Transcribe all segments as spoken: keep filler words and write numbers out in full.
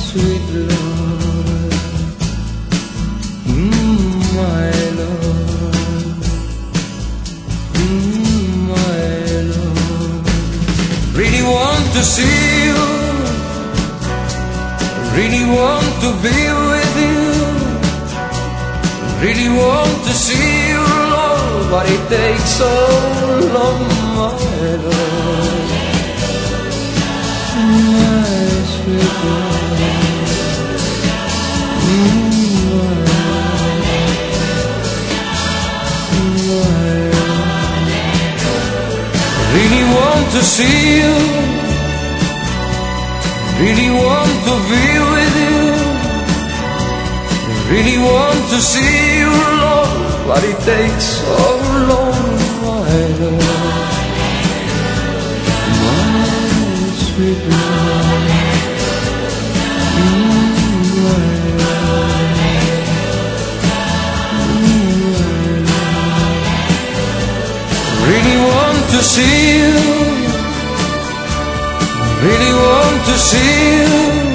sweet Lord, mm, my Lord, mm, my Lord. Really want to see you, really want to be with you, really want to see you, Lord, but it takes so long, my Lord, my sweet Lord, mm, my Lord, my Lord. Really want to see you, really want to be with you, really want to see you, Lord, but it takes so long, my Lord, my sweet Lord, mm, my Lord, mm, my Lord. Really want to see you, really want to see you,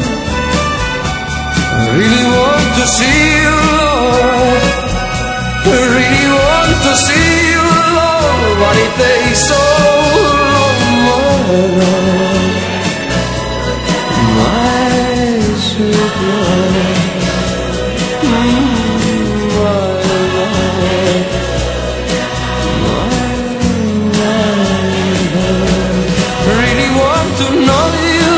really want to see you, Lord, really want to see you, Lord, but it takes so long, my Lord, my sweet Lord, mm, my Lord, my, my Lord. Really want to know you,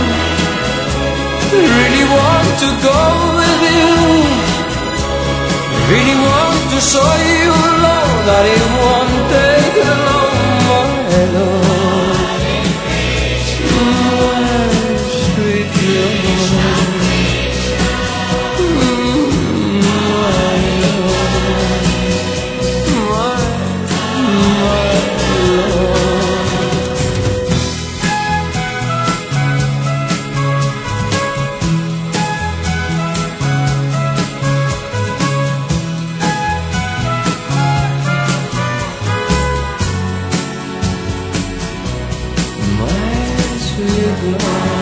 really want to go with you, really want to show you, Lord, that it won't take long, my Lord, my sweet Lord, mm, my Lord, my, my Lord. Sweet Lord.